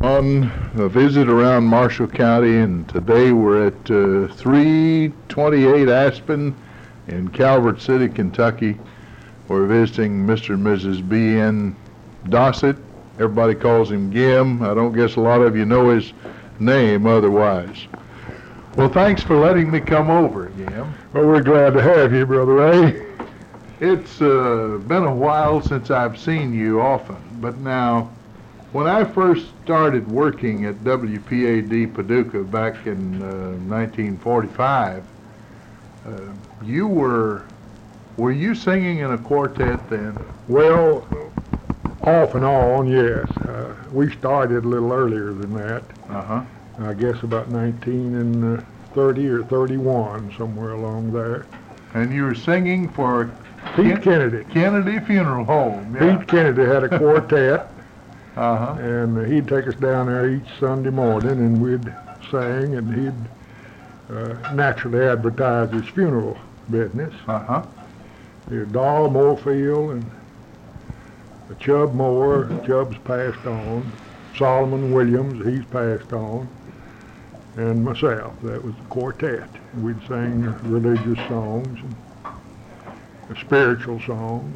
On a visit around Marshall County, and today we're at 328 Aspen in Calvert City, Kentucky. We're visiting Mr. and Mrs. B.N. Dossett. Everybody calls him Gim. I don't guess a lot of you know his name otherwise. Well, thanks for letting me come over, Gim. Well, we're glad to have you, Brother Ray. It's been a while since I've seen you often, but now, when I first started working at WPAD Paducah back in 1945, were you singing in a quartet then? Well, off and on, yes. We started a little earlier than that. Uh-huh. I guess about 1930 or 31, somewhere along there. And you were singing for Pete Kennedy. Kennedy Funeral Home, yeah. Pete Kennedy had a quartet, Uh-huh. and he'd take us down there each Sunday morning, and we'd sing, and he'd naturally advertise his funeral business. Uh-huh. Doll Moorfield and Chub Moore. Chub's passed on. Solomon Williams, he's passed on. And myself, that was the quartet. We'd sing religious songs and spiritual songs.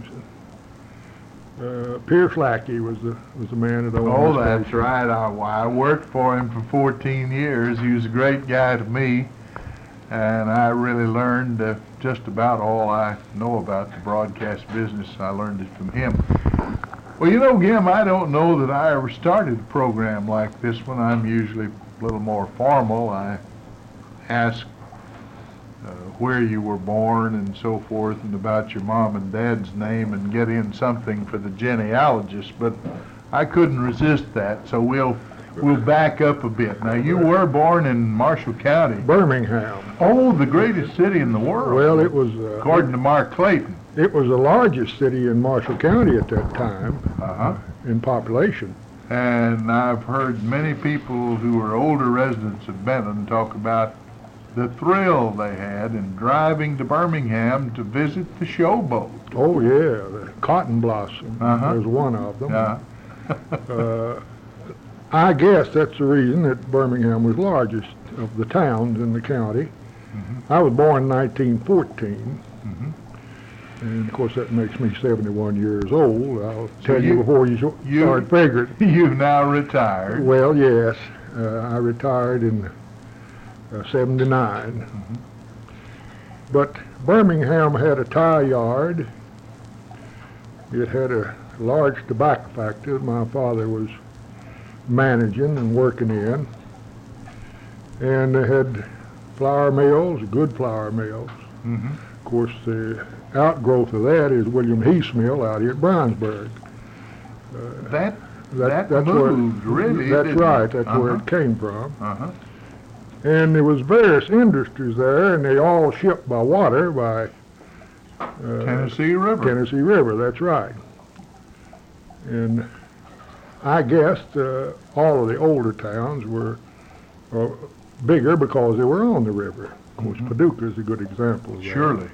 Pierce Lackey was the man that owned Oh, the that's station. right. I worked for him for 14 years. He was a great guy to me, and I really learned just about all I know about the broadcast business. I learned it from him. Well, you know, Gim, I don't know that I ever started a program like this one. I'm usually a little more formal. I ask where you were born and so forth, and about your mom and dad's name, and get in something for the genealogist, but I couldn't resist that, so we'll back up a bit. Now, you were born in Marshall County. Birmingham. Oh, the greatest city in the world. Well, it was according to Mark Clayton. It was the largest city in Marshall County at that time Uh-huh. in population. And I've heard many people who are older residents of Benton talk about the thrill they had in driving to Birmingham to visit the Showboat. Oh yeah, the Cotton Blossom was one of them. Yeah. I guess that's the reason that Birmingham was largest of the towns in the county. Mm-hmm. I was born in 1914, Mm-hmm. and of course that makes me 71 years old. I'll tell you you- before you start figuring. You've now retired. Well, yes, I retired in 79. But Birmingham had a tie yard. It had a large tobacco factory that my father was managing and working in. And they had flour mills, good flour mills. Mm-hmm. Of course, the outgrowth of that is William Heath's mill out here at Brownsburg. That That's moved, really. That's didn't right. it? That's where it came from. Uh-huh. And there was various industries there, and they all shipped by water by Tennessee River. Tennessee River. That's right. And I guess all of the older towns were bigger because they were on the river. Of course, Paducah is a good example of that. Surely.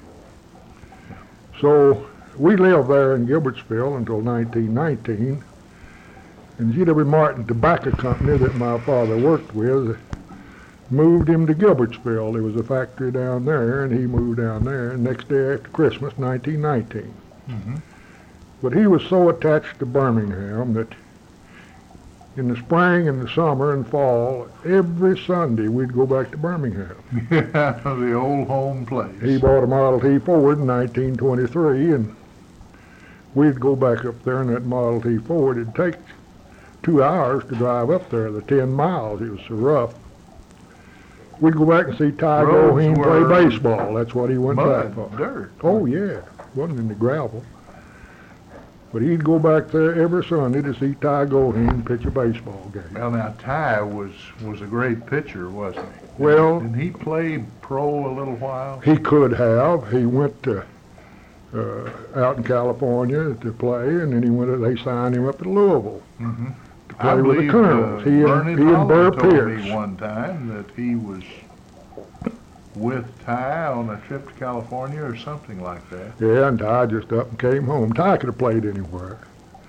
So we lived there in Gilbertsville until 1919. And G.W. Martin Tobacco Company that my father worked with moved him to Gilbertsville. There was a factory down there, and he moved down there. And next day after Christmas, 1919. Mm-hmm. But he was so attached to Birmingham that in the spring and the summer and fall, every Sunday we'd go back to Birmingham. The old home place. He bought a Model T Ford in 1923, and we'd go back up there in that Model T Ford. It'd take 2 hours to drive up there, the 10 miles. It was so rough. We'd go back and see Ty Roads Goheen were play baseball. That's what he went back mud, for. dirt. Oh, yeah. Wasn't in the gravel. But he'd go back there every Sunday to see Ty Goheen pitch a baseball game. Well, now, Ty was a great pitcher, wasn't he? Well, Didn't he play pro a little while? he could have. He went to out in California to play, and then they signed him up at Louisville Mm-hmm. to play with the Colonels. He and Burr told Pierce. me one time that he was with Ty on a trip to California or something like that. Yeah, and Ty just up and came home. Ty could have played anywhere.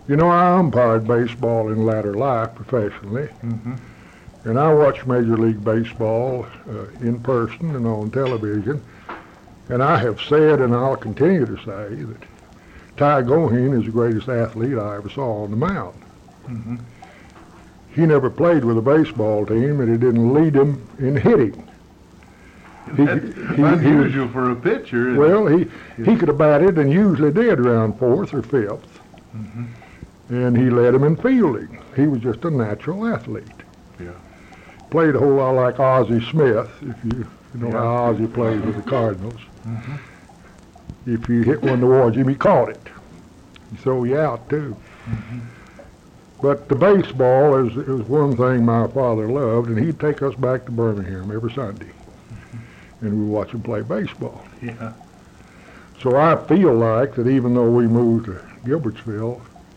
You know, I umpired baseball in latter life professionally, Mm-hmm. and I watched Major League Baseball in person and on television, and I have said, and I'll continue to say, that Ty Goheen is the greatest athlete I ever saw on the mound. Mm-hmm. He never played with a baseball team, and he didn't lead them in hitting. That's unusual for a pitcher. Well, he could have batted, and usually did, around fourth or fifth. Mm-hmm. And he led him in fielding. He was just a natural athlete. Yeah. Played a whole lot like Ozzie Smith, if you know Yeah. how Ozzie played with the Cardinals. Mm-hmm. If you hit one towards him, he caught it. He'd throw you out, too. Mm-hmm. But the baseball is one thing my father loved, and he'd take us back to Birmingham every Sunday. And we'd watch him play baseball. Yeah. So I feel like that even though we moved to Gilbertsville,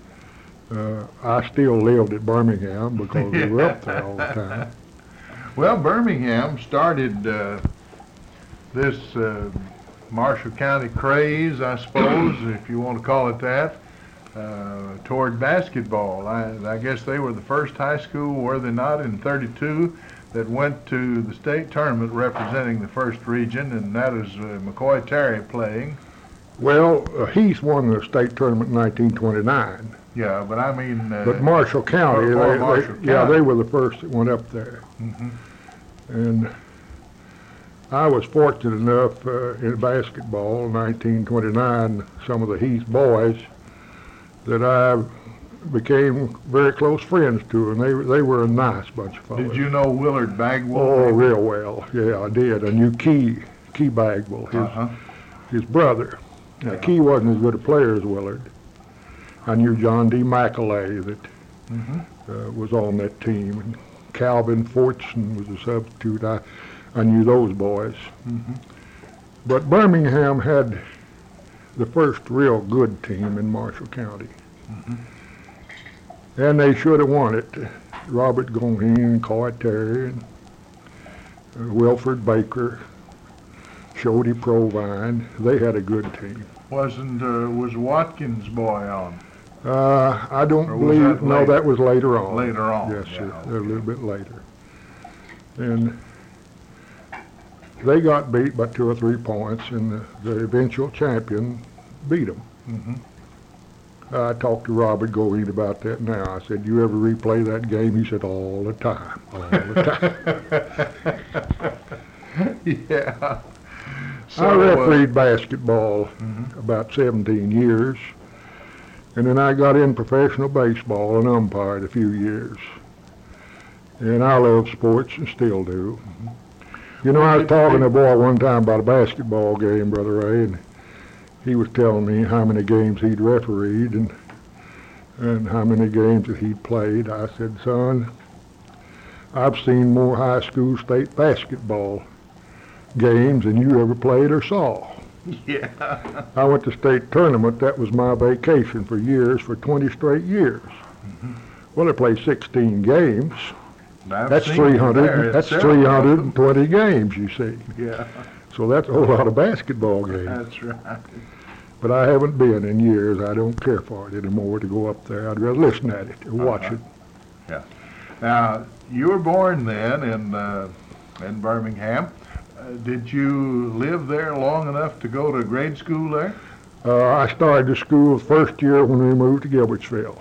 I still lived at Birmingham because we were up there all the time. Well, Birmingham started this Marshall County craze, I suppose, if you want to call it that, toward basketball. I guess they were the first high school, were they not, in '32 that went to the state tournament representing the first region, and that is McCoy Terry playing. Well, Heath won the state tournament in 1929. Yeah, but I mean... But Marshall County, Marshall yeah, County. they were the first that went up there. Mm-hmm. And I was fortunate enough in basketball in 1929, some of the Heath boys that I became very close friends to, and they were a nice bunch of fellows. Did you know Willard Bagwell? Oh, real well. Yeah, I did. I knew Key Bagwell, his brother. Now, Yeah. Key wasn't as good a player as Willard. I knew John D. McAlay that Mm-hmm. was on that team, and Calvin Fortson was a substitute. I knew those boys. Mm-hmm. But Birmingham had the first real good team in Marshall County. Mm-hmm. And they should have won it. Robert Goheen, Coy Terry, and Wilford Baker, Shody Provine, they had a good team. Was Watkins' boy on? I don't Or was believe, that no, later? that was later on. Later on, Yes, yeah, sir, okay. a little bit later. And they got beat by 2 or 3 points, and the eventual champion beat them. Mm-hmm. I talked to Robert Goheen about that now. I said, you ever replay that game? He said, all the time, all the time. Yeah. I refereed basketball Mhm. about 17 years, and then I got in professional baseball and umpired a few years. And I love sports and still do. You know, I was talking to a boy one time about a basketball game, Brother Ray, and he was telling me how many games he'd refereed and how many games that he'd played. I said, son, I've seen more high school state basketball games than you ever played or saw. Yeah. I went to state tournament. That was my vacation for years, for 20 straight years. Well, I played 16 games. I've That's seen you there 300. at That's several of them. 320 games, you see. Yeah, So that's a whole lot of basketball games. that's right. But I haven't been in years. I don't care for it anymore to go up there. I'd rather listen at it or watch it. Now, you were born then in Birmingham. Did you live there long enough to go to grade school there? I started the school the first year when we moved to Gilbertsville.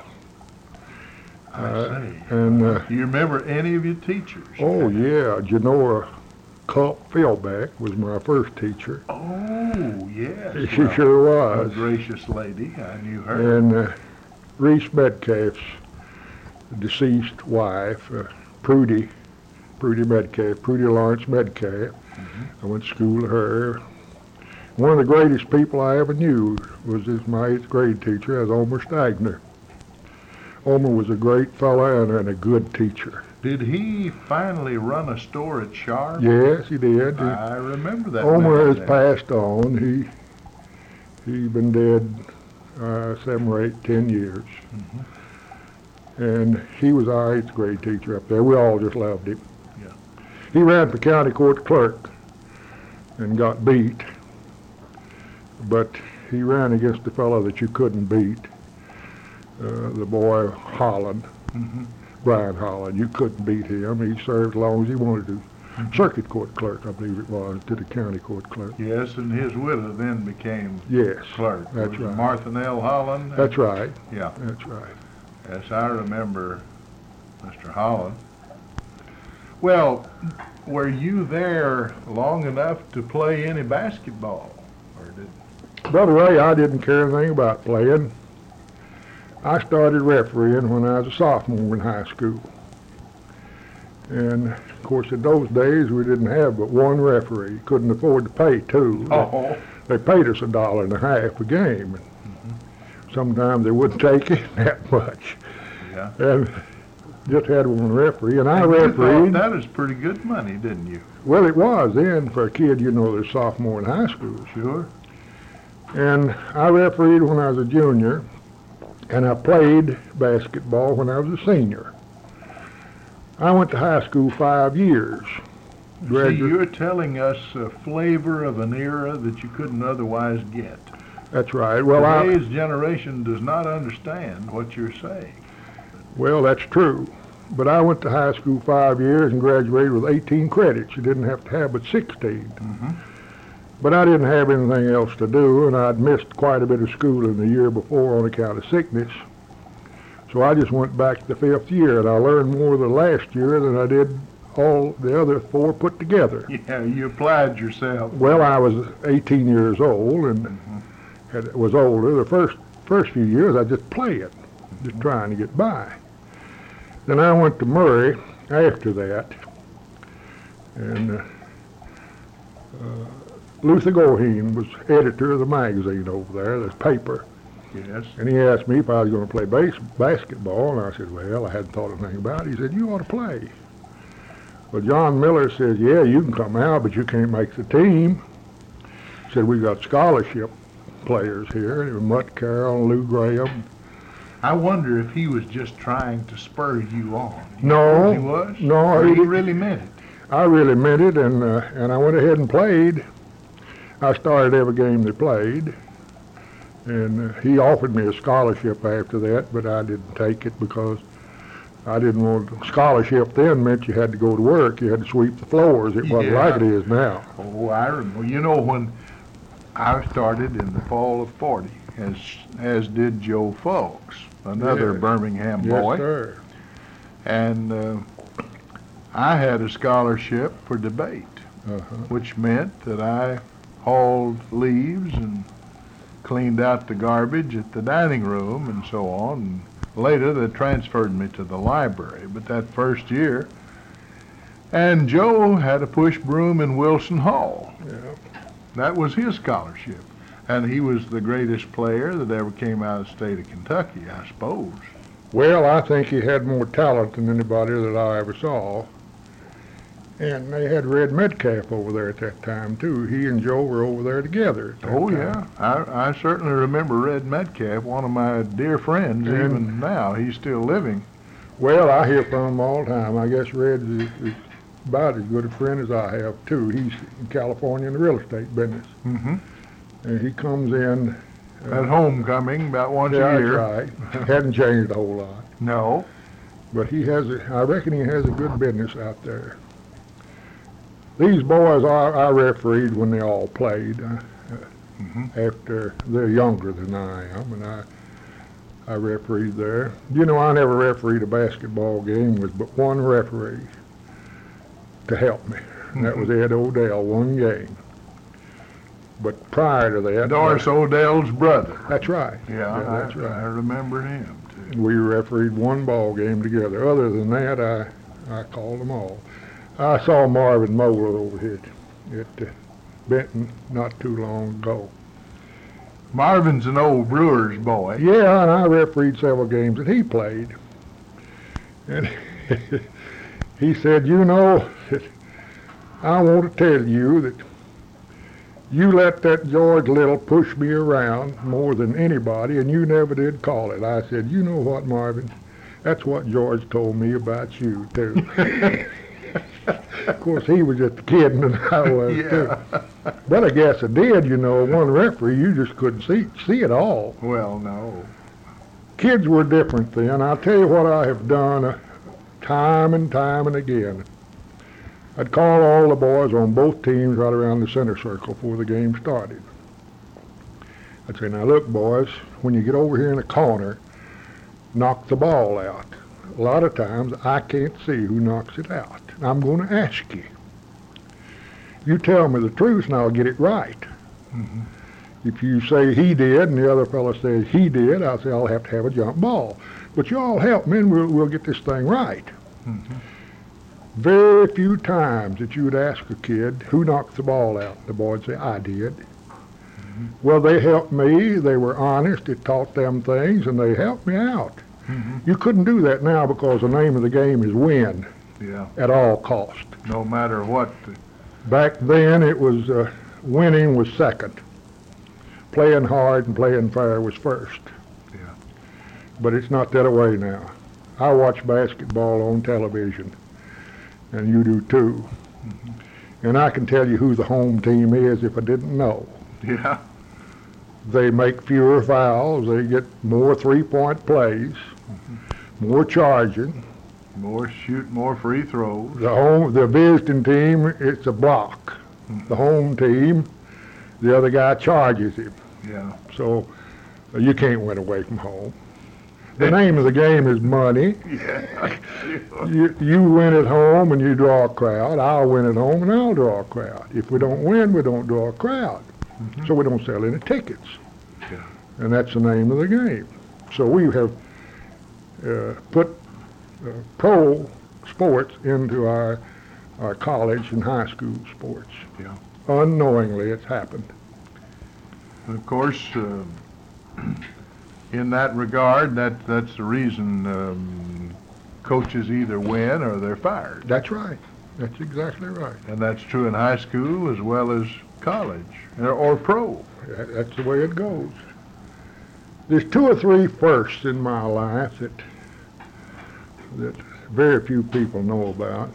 I see. And Do you remember any of your teachers? oh yeah, Janora Culp Philbeck was my first teacher. Oh, yes. She Well, sure a was. gracious lady. I knew her. And Reese Metcalf's deceased wife, Prudy Metcalf, Prudy Lawrence Metcalf. I went to school to her. One of the greatest people I ever knew was my 8th grade teacher, as Omer Stagner. Omer was a great fella and a good teacher. Did he finally run a store at Sharp? Yes, he did. I remember that. Omer man has there. passed on. He been dead 7 or 8, 10 years. And he was our 8th grade teacher up there. We all just loved him. Yeah. He ran for county court clerk and got beat. But he ran against a fellow that you couldn't beat. the boy Holland, Mhm. Brian Holland. You couldn't beat him. He served as long as he wanted to. Circuit court clerk, I believe it was, to the county court clerk. Yes, and his widow then became Yes, clerk. that's Was it right. Martha Nell Holland? That's right. Yeah. That's right. Yes, I remember Mr. Holland. Well, were you there long enough to play any basketball? Or did Brother Ray, I didn't care anything about playing. I started refereeing when I was a sophomore in high school. And, of course, in those days, we didn't have but one referee. Couldn't afford to pay two. Oh, They paid us $1.50 a game. And sometimes they wouldn't take it that much. yeah. And just had one referee, and I And you thought refereed. that was pretty good money, didn't you? Well, it was then for a kid, you know, that's sophomore in high school. Sure. And I refereed when I was a junior, and I played basketball when I was a senior. I went to high school 5 years. See, you're telling us a flavor of an era that you couldn't otherwise get. That's right. Well, Today's generation does not understand what you're saying. well, that's true. But I went to high school 5 years and graduated with 18 credits. You didn't have to have but 16. Mm-hmm. But I didn't have anything else to do, and I'd missed quite a bit of school in the year before on account of sickness. So I just went back the 5th year, and I learned more the last year than I did all the other 4 put together. Yeah, you applied yourself. Well, I was 18 years old and was older. The first few years I just played, just trying to get by. Then I went to Murray after that, and Luther Goheen was editor of the magazine over there, the paper. Yes. And he asked me if I was going to play basketball, and I said, well, I hadn't thought anything about it. He said, you ought to play. Well, John Miller says, yeah, you can come out, but you can't make the team. He said, we got scholarship players here. It was Mutt Carroll and Lou Graham. I wonder if he was just trying to spur you on. No, He was? no, Or he he really meant it? I really meant it, and I went ahead and played. I started every game they played. And he offered me a scholarship after that, but I didn't take it because I didn't want scholarship then meant you had to go to work. You had to sweep the floors. It wasn't Yeah. like it is now. Oh, I remember. You know, when I started in the fall of 40, as did Joe Fulks, another Yeah. Birmingham Yes, boy. sir. And I had a scholarship for debate, Uh-huh. which meant that I hauled leaves and cleaned out the garbage at the dining room and so on. And later they transferred me to the library. But that first year, and Joe had a push broom in Wilson Hall. Yeah. That was his scholarship. And he was the greatest player that ever came out of the state of Kentucky, I suppose. Well, I think he had more talent than anybody that I ever saw. And they had Red Metcalf over there at that time, too. He and Joe were over there together at that Oh, time. yeah. I certainly remember Red Metcalf, one of my dear friends, And- even now. He's still living. Well, I hear from him all the time. I guess Red is about as good a friend as I have, too. He's in California in the real estate business. Mm-hmm. And he comes in. At homecoming, about once Yeah, a year. that's right. Hadn't changed a whole lot. No. But I reckon he has a good business out there. These boys I refereed when they all played. After they're younger than I am, and I refereed there. You know, I never refereed a basketball game with but one referee to help me. And that was Ed Odell, one game. But prior to that, Doris Odell's brother. that's right. Yeah, that's I right. remember him, too. We refereed one ball game together. Other than that, I called them all. I saw Marvin Moeller over here at Benton not too long ago. Marvin's an old Brewers boy. Yeah, and I refereed several games that he played. And he said, you know, I want to tell you that you let that George Little push me around more than anybody, and you never did call it. I said, you know what, Marvin? That's what George told me about you, too. Of course, he was just kidding, and I was, too. But I guess I did, you know. One referee, you just couldn't see it all. Well, no. Kids were different then. I'll tell you what I have done time and time and again. I'd call all the boys on both teams right around the center circle before the game started. I'd say, now look, boys, when you get over here in the corner, knock the ball out. A lot of times I can't see who knocks it out. I'm going to ask you. You tell me the truth and I'll get it right. Mm-hmm. If you say he did and the other fellow says he did, I'll say I'll have to have a jump ball. But you all help me and we'll get this thing right. Mm-hmm. Very few times that you would ask a kid who knocked the ball out. The boy would say, I did. Mm-hmm. Well, they helped me. They were honest. It taught them things, and they helped me out. Mm-hmm. You couldn't do that now because the name of the game is win. Yeah. At all cost. No matter what. Back then, it was winning was second. Playing hard and playing fair was first. Yeah. But it's not that way now. I watch basketball on television, and you do too. Mm-hmm. And I can tell you who the home team is if I didn't know. Yeah. They make fewer fouls. They get more three-point plays, mm-hmm. more charging. More shoot, more free throws. The visiting team, it's a block. Mm-hmm. The home team, the other guy charges him. Yeah. So you can't win away from home. The name of the game is money. Yeah. You win at home and you draw a crowd. I'll win at home and I'll draw a crowd. If we don't win, we don't draw a crowd. Mm-hmm. So we don't sell any tickets. Yeah. And that's the name of the game. So we have put pro sports into our college and high school sports. Yeah. Unknowingly, it's happened. And of course, in that regard, that's the reason coaches either win or they're fired. That's right. That's exactly right. And that's true in high school as well as college or pro. That's the way it goes. There's two or three firsts in my life that very few people know about.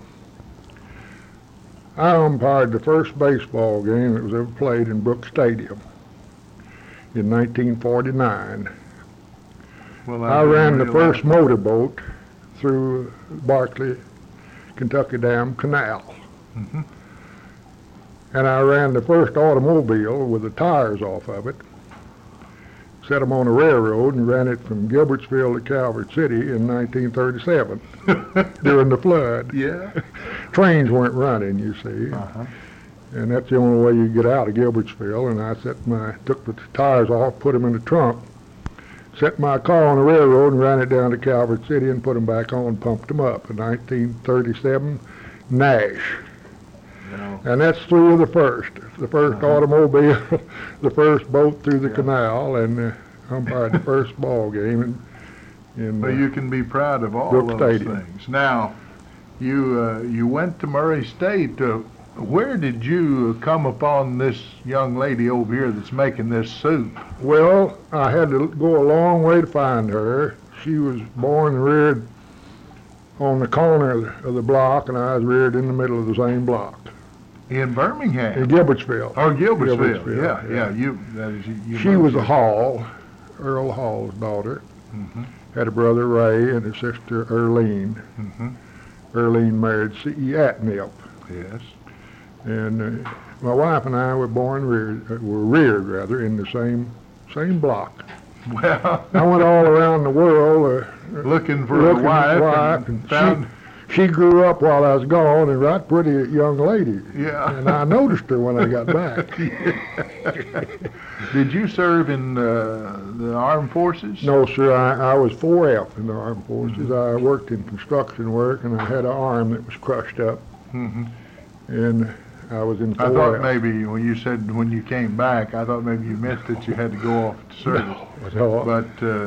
I umpired the first baseball game that was ever played in Brooks Stadium in 1949. Well, I ran the first motorboat through Barkley, Kentucky Dam Canal. Mm-hmm. And I ran the first automobile with the tires off of it, set them on a railroad, and ran it from Gilbertsville to Calvert City in 1937 during the flood. Yeah. Trains weren't running, you see. Uh-huh. And that's the only way you get out of Gilbertsville. And I took the tires off, put them in the trunk, set my car on the railroad and ran it down to Calvert City and put them back on, pumped them up. In 1937, Nash. No. And that's three of the first automobile, the first boat through the canal, and umpired the first ball game in Well, you can be proud of all Brooks those Stadium. things. Now, you went to Murray State. Where did you come upon this young lady over here that's making this soup? Well, I had to go a long way to find her. She was born and reared on the corner of the block, and I was reared in the middle of the same block. In Birmingham? In Gilbertsville. Oh, Gilbertsville. Gilbertsville, Yeah. She was a Hall, Earl Hall's daughter. Mm-hmm. Had a brother, Ray, and a sister, Earlene. Mm-hmm. Earlene married C.E. Atnip. Yes. And my wife and I were reared in the same block. Well, I went all around the world looking for a wife and found. She grew up while I was gone, and right pretty young lady. Yeah. And I noticed her when I got back. Did you serve in the armed forces? No, sir. I was 4F in the armed forces. Mm-hmm. I worked in construction work, and I had an arm that was crushed up. Mm-hmm. And I was in 4F. I thought maybe when you said when you came back, I thought maybe you meant that you had to go off to service. No, but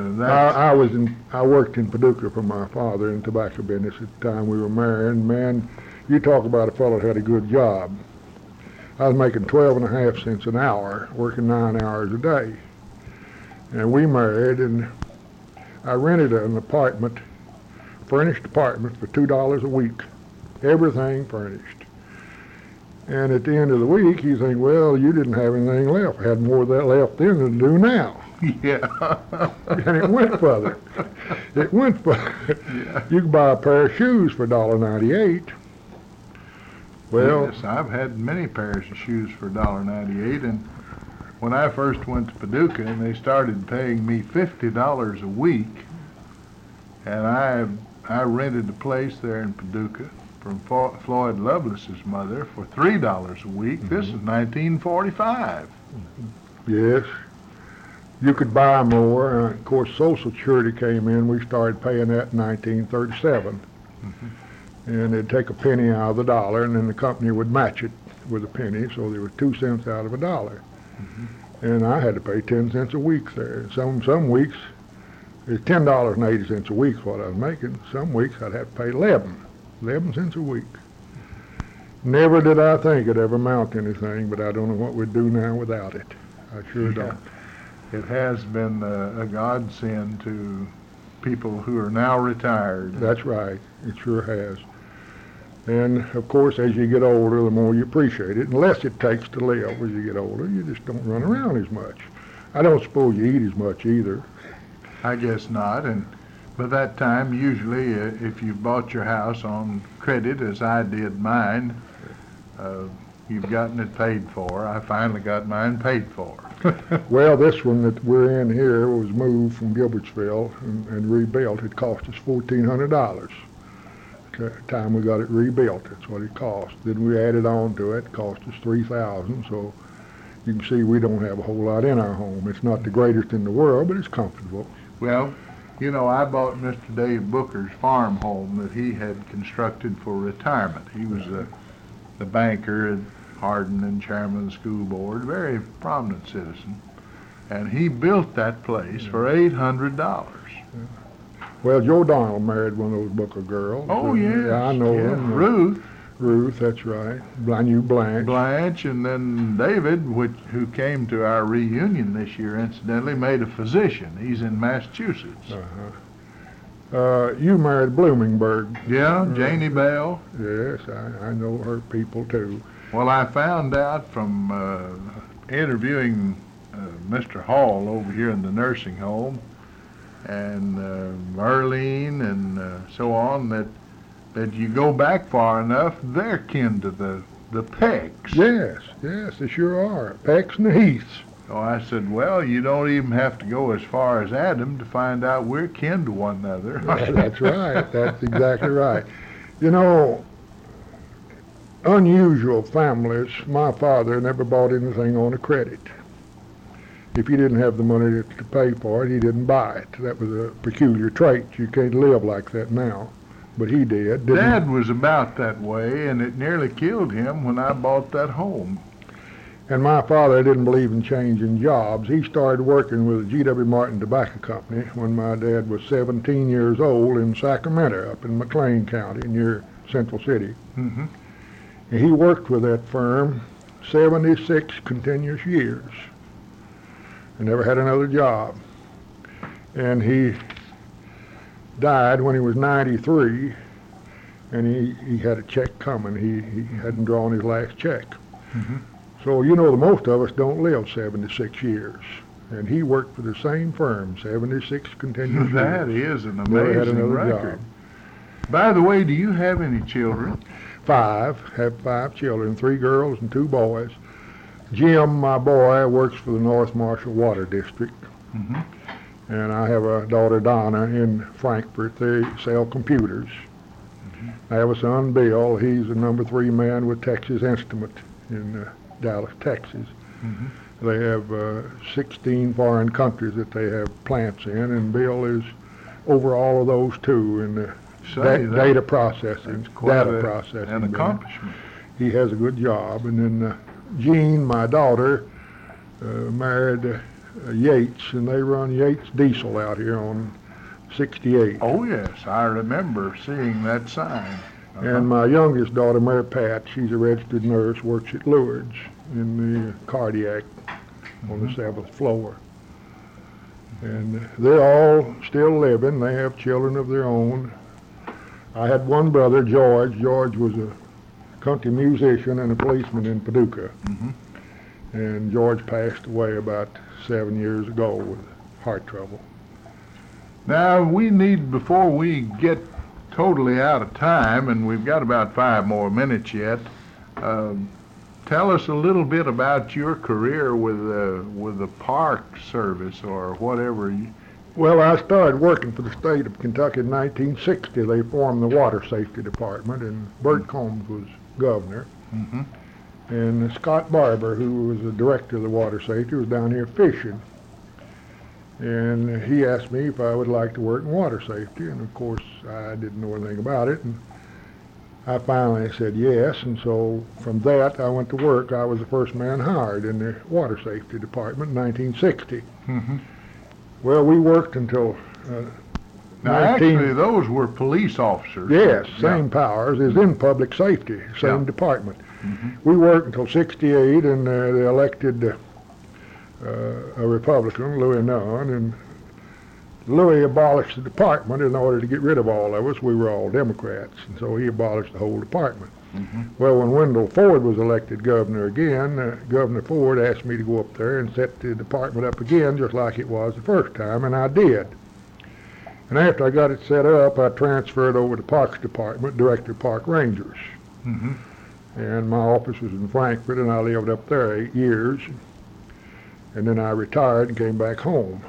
I worked in Paducah for my father in tobacco business at the time we were married. And man, you talk about a fellow that had a good job. I was making 12.5 cents an hour, working 9 hours a day. And we married, and I rented an apartment, furnished apartment for $2 a week, everything furnished. And at the end of the week, you think, well, you didn't have anything left. I had more of that left then than I do now. Yeah. And it went further. It went further. Yeah. You could buy a pair of shoes for $1.98. Well, Yes, I've had many pairs of shoes for $1.98, and when I first went to Paducah and they started paying me $50 a week, and I rented a place there in Paducah from Floyd Lovelace's mother for $3 a week. This is 1945. yes, you could buy more. Of course, Social Security came in. We started paying that in 1937. And they'd take a penny out of the dollar, and then the company would match it with a penny, so there was 2 cents out of a dollar. And I had to pay 10 cents a week there. Some weeks, it's $10.80 a week what I was making. Some weeks I'd have to pay 11 cents a week. Never did I think it'd ever amount to anything, but I don't know what we'd do now without it. I sure don't. It has been a godsend to people who are now retired. That's right. It sure has. And, of course, as you get older, the more you appreciate it. And the less it takes to live as you get older, you just don't run around as much. I don't suppose you eat as much either. I guess not. And by that time, usually, if you bought your house on credit, as I did mine, you've gotten it paid for. I finally got mine paid for. Well, this one that we're in here was moved from Gilbertsville and rebuilt. It cost us $1,400. The time we got it rebuilt, that's what it cost. Then we added on to it, cost us $3,000. So you can see we don't have a whole lot in our home. It's not the greatest in the world, but it's comfortable. Well, you know, I bought Mr. Dave Booker's farm home that he had constructed for retirement. He was the banker at Hardin and chairman of the school board, very prominent citizen. And he built that place for $800. Well, Joe Donald married one of those Booker girls. Oh, yes. Yeah, I know yeah. them. Ruth, that's right. I knew Blanche. Blanche, and then David, who came to our reunion this year, incidentally, made a physician. He's in Massachusetts. You married Bloomingburg. Yeah, Janie Bell. Yes, I know her people, too. Well, I found out from interviewing Mr. Hall over here in the nursing home, and Merlene and so on, that you go back far enough, they're kin to the Pecks. Yes, they sure are. Pecks and the Heaths. So I said, well, you don't even have to go as far as Adam to find out we're kin to one another. That's right. That's exactly right. You know, unusual families, my father never bought anything on a credit. If he didn't have the money to pay for it, he didn't buy it. That was a peculiar trait. You can't live like that now. But he did. Dad was about that way, and it nearly killed him when I bought that home. And my father didn't believe in changing jobs. He started working with the G.W. Martin Tobacco Company when my dad was 17 years old in Sacramento, up in McLean County, near Central City. Mm-hmm. And he worked with that firm 76 continuous years and never had another job. And he died when he was 93, and he had a check coming. He hadn't drawn his last check. Mm-hmm. So, you know, the most of us don't live 76 years. And he worked for the same firm, 76 continuous years. That is an Never had amazing another record. job. By the way, do you have any children? 5, have 5 children, 3 girls and 2 boys. Jim, my boy, works for the North Marshall Water District. Mm-hmm. And I have a daughter, Donna, in Frankfort. They sell computers. Mm-hmm. I have a son, Bill. He's the number 3 man with Texas Instrument in Dallas, Texas. Mm-hmm. They have 16 foreign countries that they have plants in, and Bill is over all of those too in the data processing. That's quite data processing. An accomplishment. He has a good job. And then Jean, my daughter, married Yates, and they run Yates Diesel out here on 68. Oh, yes, I remember seeing that sign. And my youngest daughter, Mary Pat, she's a registered nurse, works at Lourdes in the cardiac on the 7th floor. And they're all still living. They have children of their own. I had one brother, George. George was a country musician and a policeman in Paducah. Mm-hmm. And George passed away about 7 years ago with heart trouble. Now, before we get totally out of time, and we've got about 5 more minutes yet, tell us a little bit about your career with the Park Service or whatever. Well, I started working for the state of Kentucky in 1960. They formed the Water Safety Department, and Bert Combs was governor. Mm-hmm. And Scott Barber, who was the director of the Water Safety, was down here fishing. And he asked me if I would like to work in water safety, and of course I didn't know anything about it. And I finally said yes, and so from that I went to work. I was the first man hired in the Water Safety Department in 1960. Mm-hmm. Well, we worked until Now, actually, those were police officers. Yes, Yeah. same powers as in public safety, same Yeah. department. Mm-hmm. We worked until 68, and they elected a Republican, Louis Nunn, and Louis abolished the department in order to get rid of all of us. We were all Democrats, and so he abolished the whole department. Mm-hmm. Well, when Wendell Ford was elected governor again, Governor Ford asked me to go up there and set the department up again just like it was the first time, and I did. And after I got it set up, I transferred over to Parks Department, Director of Park Rangers. Mm-hmm. And my office was in Frankfort, and I lived up there 8 years. And then I retired and came back home.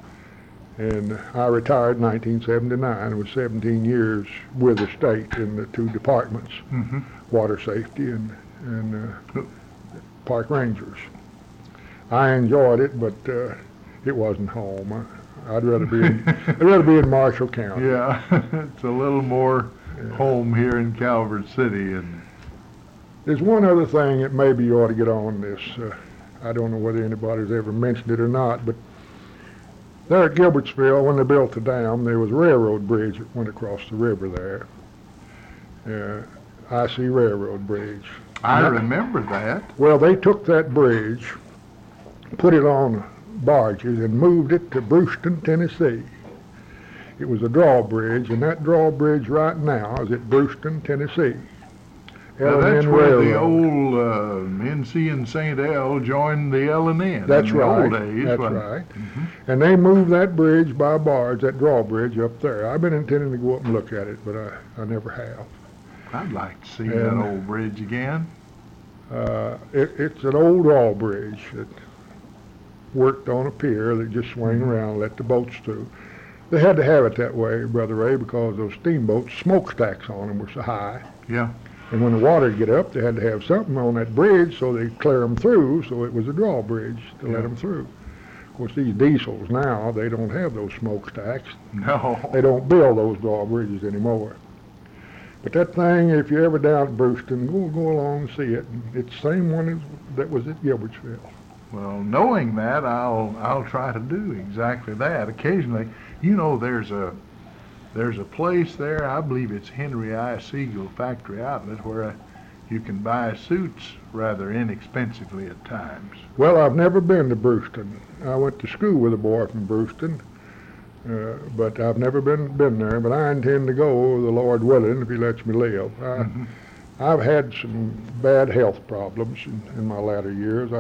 And I retired in 1979 and was 17 years with the state in the 2 departments, Mm-hmm. Water Safety and Park Rangers. I enjoyed it, but it wasn't home. I'd rather be in Marshall County. Yeah, it's a little more home here in Calvert City. And There's one other thing that maybe you ought to get on this. I don't know whether anybody's ever mentioned it or not, but there at Gilbertsville, when they built the dam, there was a railroad bridge that went across the river there. I.C. Railroad Bridge. I remember that. Well, they took that bridge, put it on barges, and moved it to Brewston, Tennessee. It was a drawbridge, and that drawbridge right now is at Brewston, Tennessee. Now, that's L&N where the Railroad. old NC and St. L joined the L&N. That's in the right. Old days, That's wasn't it? right. Mhm. And they moved that bridge by barge, that drawbridge up there. I've been intending to go up and look at it, but I never have. I'd like to see that And- old bridge again. It's an old drawbridge that worked on a pier that just swung around, let the boats through. They had to have it that way, Brother Ray, because those steamboats, smokestacks on them were so high. Yeah. And when the water would get up, they had to have something on that bridge so they'd clear them through, so it was a drawbridge to let them through. Of course, these diesels now, they don't have those smokestacks. No. They don't build those drawbridges anymore. But that thing, if you're ever down at Brewston, go along and see it. It's the same one that was at Gilbertsville. Well, knowing that, I'll try to do exactly that. Occasionally, you know, there's a place there, I believe it's Henry I. Siegel Factory Outlet, where you can buy suits rather inexpensively at times. Well, I've never been to Brewston. I went to school with a boy from Brewston, but I've never been there. But I intend to go, the Lord willing, if He lets me live. Mhm. I've had some bad health problems in my latter years.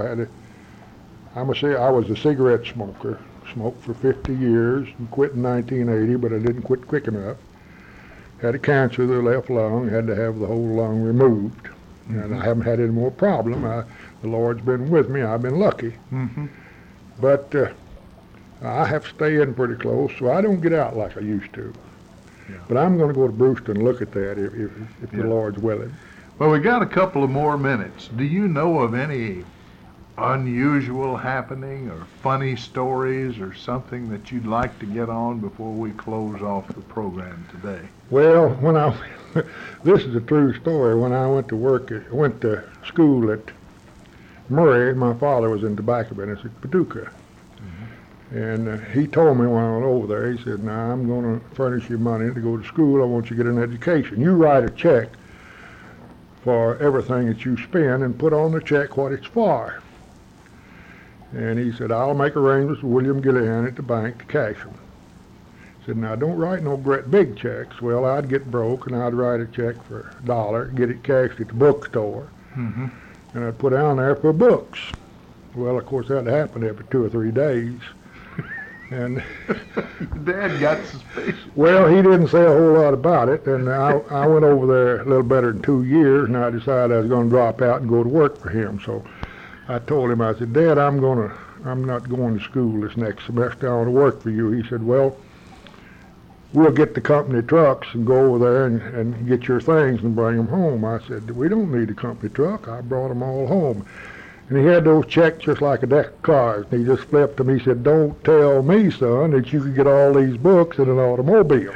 I must say I was a cigarette smoker. Smoked for 50 years and quit in 1980, but I didn't quit quick enough. Had a cancer of the left lung, had to have the whole lung removed. And I haven't had any more problem. The Lord's been with me. I've been lucky. Mm-hmm. But I have to stay in pretty close, so I don't get out like I used to. Yeah. But I'm going to go to Brewston and look at that if Yeah. the Lord's willing. Well, we got a couple of more minutes. Do you know of any unusual happening or funny stories or something that you'd like to get on before we close off the program today? Well, this is a true story. When I went to school at Murray, my father was in tobacco business at Paducah. And he told me when I went over there, he said, now I'm going to furnish you money to go to school. I want you to get an education. You write a check for everything that you spend and put on the check what it's for. And he said, I'll make arrangements with William Gillihan at the bank to cash them. He said, now don't write no great big checks. Well, I'd get broke and I'd write a check for $1, get it cashed at the bookstore, Mm-hmm. and I'd put down there for books. Well, of course, that happened every 2 or 3 days. And Dad got suspicious. well, he didn't say a whole lot about it, and I went over there a little better than 2 years, and I decided I was going to drop out and go to work for him. So I told him, I said, Dad, I'm not going to school this next semester. I want to work for you. He said, well, we'll get the company trucks and go over there and get your things and bring them home. I said, we don't need a company truck. I brought them all home. And he had those checked just like a deck of cards. And he just flipped them. He said, don't tell me, son, that you could get all these books in an automobile.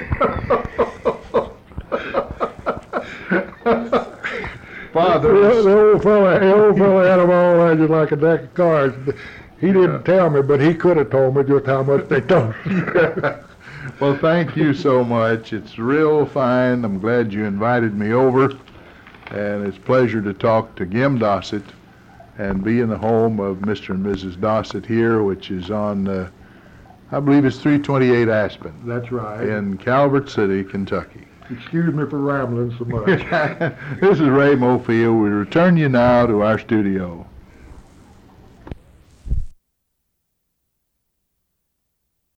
Father, The old fella had them all there just like a deck of cards. He didn't tell me, but he could have told me just how much they told me. well, thank you so much. It's real fine. I'm glad you invited me over, and it's a pleasure to talk to Gim Dossett and be in the home of Mr. and Mrs. Dossett here, which is on, I believe it's 328 Aspen That's right. in Calvert City, Kentucky. Excuse me for rambling so much. This is Ray Mofield. We return you now to our studio.